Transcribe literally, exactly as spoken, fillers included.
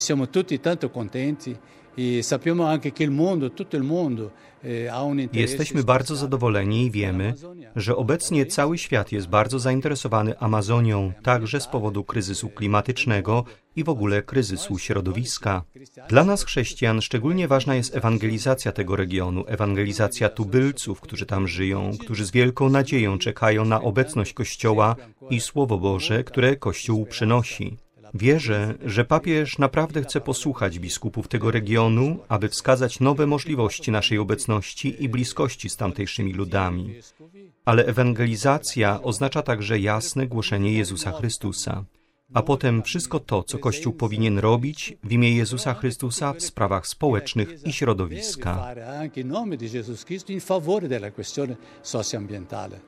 Siamo tutti tanto contenti e sappiamo anche che il mondo, tutto il mondo ha un interesse. Jesteśmy bardzo zadowoleni i wiemy, że obecnie cały świat jest bardzo zainteresowany Amazonią, także z powodu kryzysu klimatycznego i w ogóle kryzysu środowiska. Dla nas, chrześcijan, szczególnie ważna jest ewangelizacja tego regionu, ewangelizacja tubylców, którzy tam żyją, którzy z wielką nadzieją czekają na obecność Kościoła i Słowo Boże, które Kościół przynosi. Wierzę, że papież naprawdę chce posłuchać biskupów tego regionu, aby wskazać nowe możliwości naszej obecności i bliskości z tamtejszymi ludami. Ale ewangelizacja oznacza także jasne głoszenie Jezusa Chrystusa, a potem wszystko to, co Kościół powinien robić w imię Jezusa Chrystusa w sprawach społecznych i środowiska.